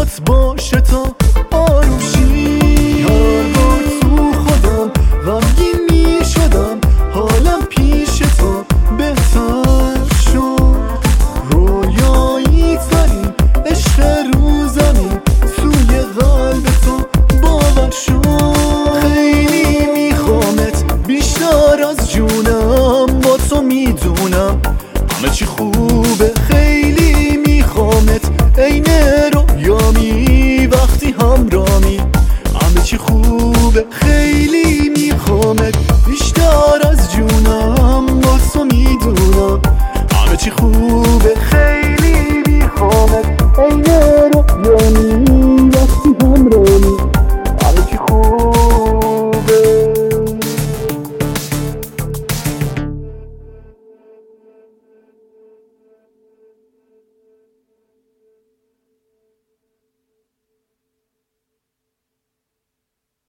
باهات باشه تا آروشی. با تو خودم غمگین می شدم، حالم پیش تو بهتر شد. رویایی ترین عشق رو زمین توی قلب تو باور شد. خیلی میخوامت بیشتر از جونم، با تو میدونم همه چی خوبه. خیلی میخوامت عین رویامی، وقتی همرامی همه چی خوبه.